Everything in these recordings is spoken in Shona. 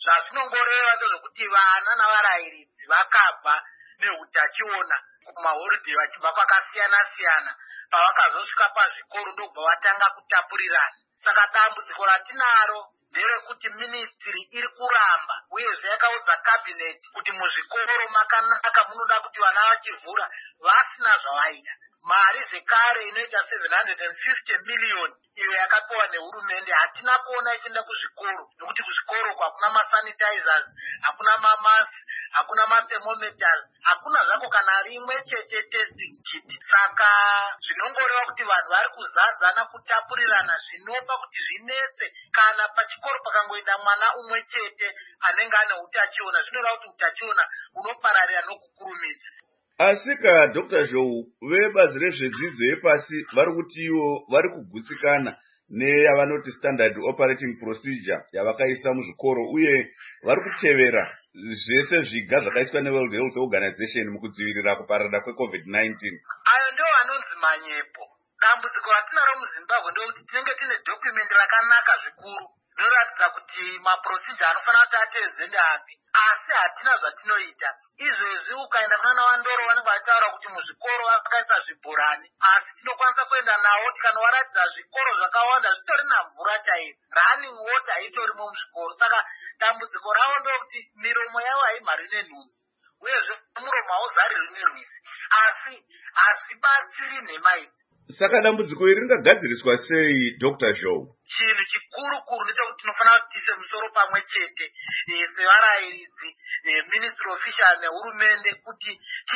Zvazvinongoreva ndezvekuti vana navarairidzi vakabva neutachiona kumahoride vachibva kwakasiyana-siyana. Pavakazosvika pazvikoro ndobva vatanga kutapurirana. Saka dambudziko ratinaro nderekuti ministry iri kuramba uyezve yakaudza kabineti kuti muzvikoro makanaka munoda kuti vana vachivhura vasina zvavaida. Mari zvekare inoita 750 miliyoni iyo yakapiwa nehurumende hatina kuona ichienda kuzvikoro, nekuti kuzvikoro hakuna masanitizers, hakuna mamasi, hakuna mathermometers, hakuna zvako kana rimwe chete testing kit. Saka zvinongoreva kuti vanhu vari kuzadzana kutapurirana zvinopa kuti zvinetse kana pachikoro pakangoenda mwana umwe chete anenge ane utachiona. Zvinoreva kuti utachiona unopararira nokukurumidza. Asika Dr. Zhou vebazi rezvedzidzo yepasi vari kuti ivo vari kugutsikana neyavanoti standard operating procedure yavakaisa muzvikoro uye vari kutevera zvese zviga zvakaiswa neWorld Health Organization mukudzivirira kupararira kweCovid-19. Ayo ndiwo anonzi manyepo. Dambudziko ratinaro muZimbabwe ndekuti tinenge tine document rakanaka zvikuru rinoratidza kuti maprocedure anofanira kuti atedzwe ndeapi, asi hatina zvatinoita. Izvezvi ukaenda kuna Wandoro vanenge vachitaura kuti muzvikoro vakaisa zvibhorani, asi tinokwanisa kuenda nawo tikanowaratidza zvikoro zvakawanda zvitori namvura chaiyo, running water itorimo muzvikoro. Saka dambudziko ravo ndekuti miromo yavo haimhari nenhunzi uyezve muromo hauzarirwi nerwizi, asi hazvibatsiri nhema idzi. Saka dambudziko iri ringagadziriswa sei Dr. Zhou? Chinhu chikuru ndechekuti tinofanira kuti tiise musoro pamwe chete sevarairidzi, ministry official nehurumende kuti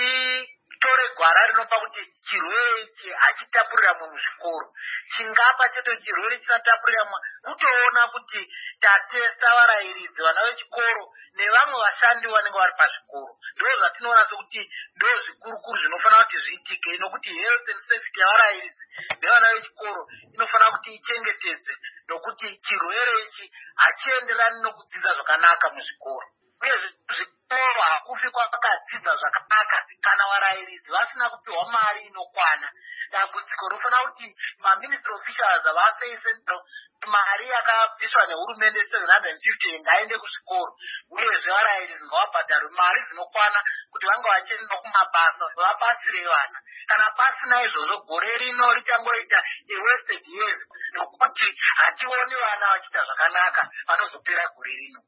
titore gwara rinopa kuti chirwere ichi hachitapurirwa muzvikoro. Chingapa chete chirwere chisatapurirwa kutoona kuti tatesta varairidzi, vana vechikoro nevamwe vashandi vanenge vari pazvikoro. Ndizvo zvatinoona sekuti ndo zvikuru zvinofanira kuti zviitike, nokuti health and safety yavarairidzi nevana vechikoro inofanira kuti ichengetedzwe, nokuti chirwere ichi hachienderani nokudzidza zvakanaka muzvikoro. Uye zvikoro hakufi kwakadzidza zvakanaka kana varairidzi vasina kupiwa mari inokwana. Dambudziko rinofanira kuti maministry officials vaseise mari yakabviswa nehurumende 750 ngaende kuzvikoro, uyezve varairidzi ngavabhadharwe mari dzinokwana kuti vange vachienda kumabasa vabatsire vana. Kana pasina izvozvo gore rino richangoita wasted years, nokuti hationi vana vachiita zvakanaka vanozopera gore rino.